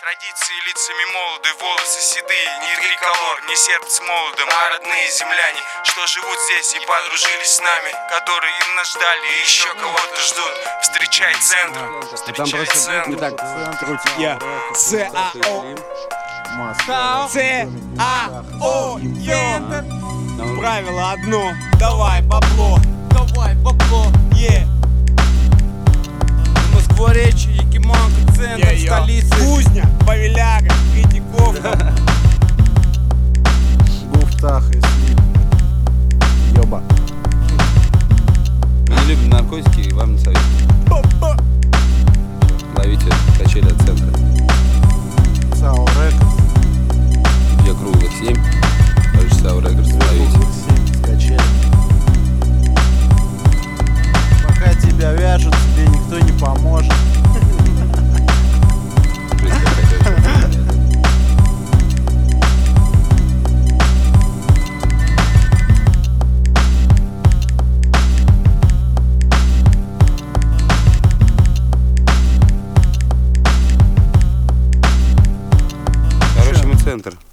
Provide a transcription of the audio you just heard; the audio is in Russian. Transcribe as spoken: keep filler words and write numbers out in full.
Традиции лицами молоды, волосы седые, не триколор, не сердце молодым, а родные земляне, что живут здесь и подружились с нами, которые им нас ждали и еще кого-то ждут. Встречай центр, встречай центр. Так, я ЦАО ЦАО Центр. Правило одно, давай бабло, давай бабло, е. Москворечье, Якиманка, центр столицы. Кузня, Павеляга, Третьяковка. Гуфтах и слип. Ёба. Мы не любим наркотики и вам не советуем. Ловите качели от центра. ЦАО Рекордс. Я круглых семь. Также ЦАО Рекордс ловите. Скачали. Пока тебя вяжут, тебе никто не поможет. Жизнь какая-то. Хороший мы центр.